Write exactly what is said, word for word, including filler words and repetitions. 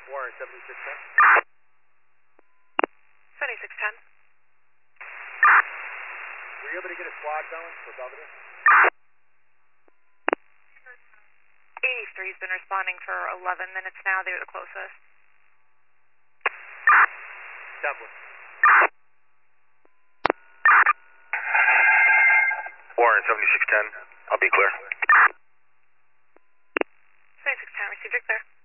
Warren, seventy-six ten. seventy-six ten. Were you able to get a squad going for Belvedere? eighty-three's been responding for eleven minutes now. They're the closest. Dublin. Warren, seventy-six ten. I'll be clear. seventy-six ten, received, clear.